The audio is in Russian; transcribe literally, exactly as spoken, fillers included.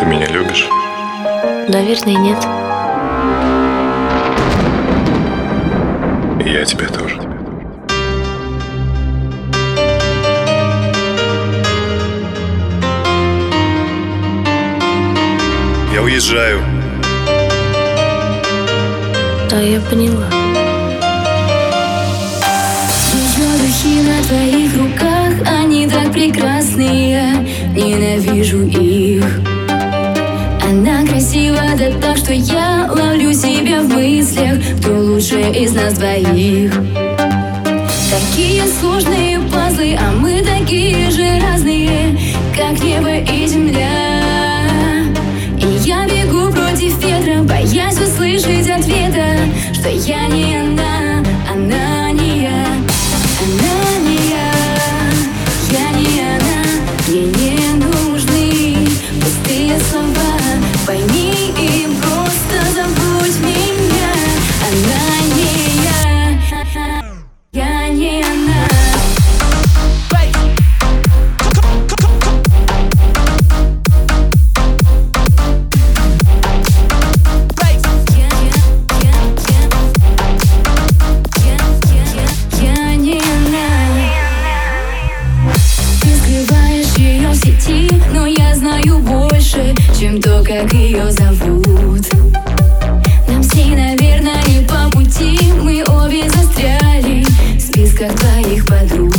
Ты меня любишь? Наверное, нет. И я тебя тоже. Я уезжаю. Да, я поняла. Еще духи на твоих руках, они так прекрасные, ненавижу их. Она красива, да так, что я ловлю себя в мыслях, кто лучше из нас двоих. Такие сложные пазлы, а мы такие же разные, как небо и земля. И я бегу против ветра, боясь услышать ответа, что я не она, она не я. Она не я, я не она. Мне не нужны пустые слова, пойми и просто забудь меня. Она не я, я не она. Но я знаю больше, чем то, как ее зовут. Нам с ней, наверное, не по пути, мы обе застряли в списках твоих подруг.